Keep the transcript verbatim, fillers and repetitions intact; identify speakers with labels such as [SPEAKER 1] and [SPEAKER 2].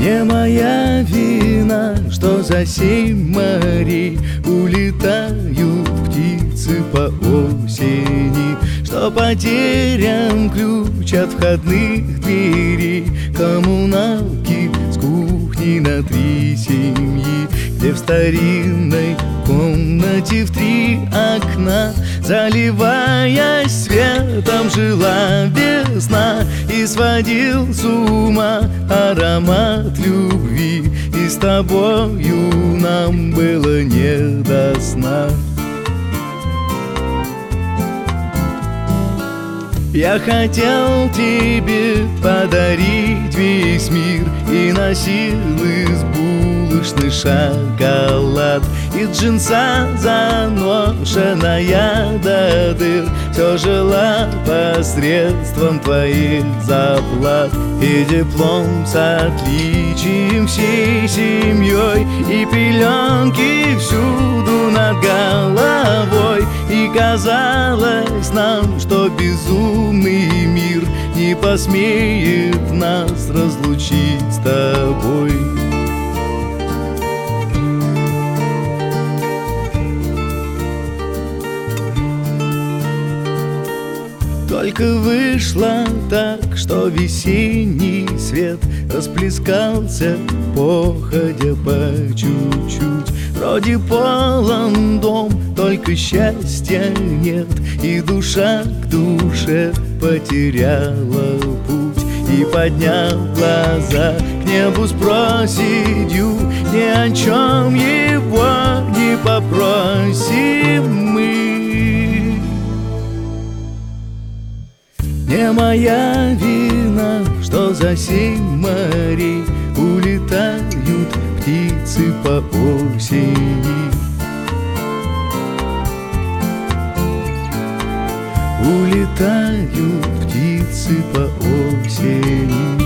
[SPEAKER 1] Не моя вина, что за семь морей улетают птицы по осени, что потерян ключ от входных дверей коммуналки с кухни на три семьи, где в старинной комнате в три окна, заливаясь светом, жила весна и сводил с ума аромат любви, и с тобою нам было не до сна. Я хотел тебе подарить весь мир и носил из булочный шоколад, и джинса заношенная до дыр все жила посредством твоих заплат. И диплом с отличием всей семьей, и пеленки всюду над головой. И казалось нам, что безумный мир не посмеет нас разлучить с тобой. Только вышло так, что весенний свет расплескался, походя по чуть-чуть. Вроде полон дом, только счастья нет, и душа к душе потеряла путь. И, подняв глаза к небу, спросить ни о чем его не попросим мы. Не моя вина, что за семь морей улетают птицы по осени. Улетают птицы по осени.